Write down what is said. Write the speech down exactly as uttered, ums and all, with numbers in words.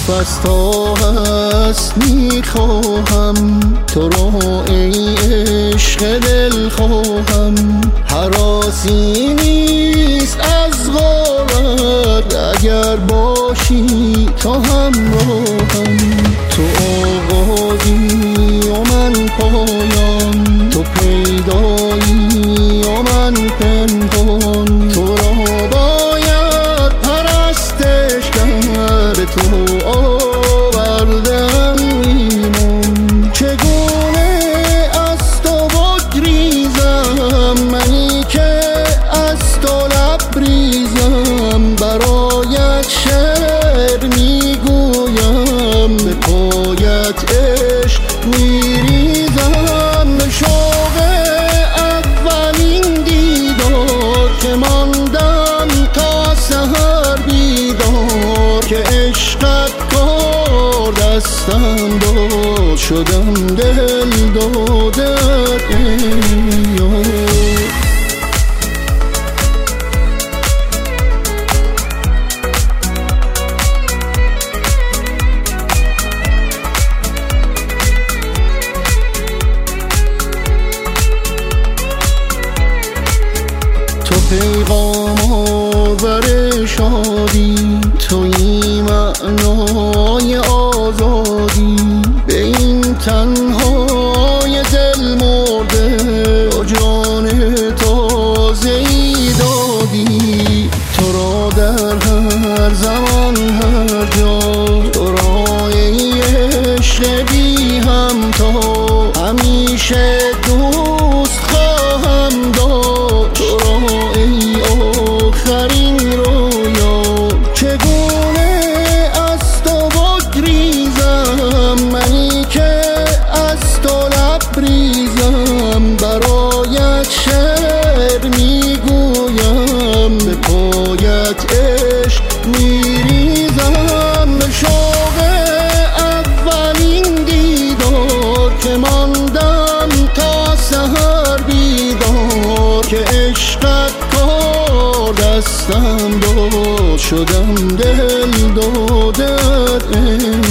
از تا هست میخواهم تو را ای عشق دل خواهم. هراسی نیست از غربت اگر باشی تا همراهم. تو آغازی و من پایان، تو پیدایی و من پنهان. تو را باید پرستش کرد، تو آوردم ایمان. چگونه از تو بگریزم منی که از تو لبریزم. برایت شعر میگویم، به پایت عشق میریزم. شوق اولین دیدار که ماندم تا سحر بیدار، که عشقت کار دستم داد شدم دل دادت ای یار. تو پیغام آور شادی، تویی معنای آزادی. به این تنهای دل مرده با جان تازه‌ای دادی. تو را در هر زمان هر جا، تو را ای عشق بی همتا. همیشه دوست خواهم داشت تو را ای آخرین رویا. چگونه از تو بگریزم منی که از تو لبریزم. برایت شعر میگویم، به پایت عشق میریزم. شوق اولین دیدار که ماندم تا سحر بیدار، که عشقت کار دستم داد شدم دل دادت ای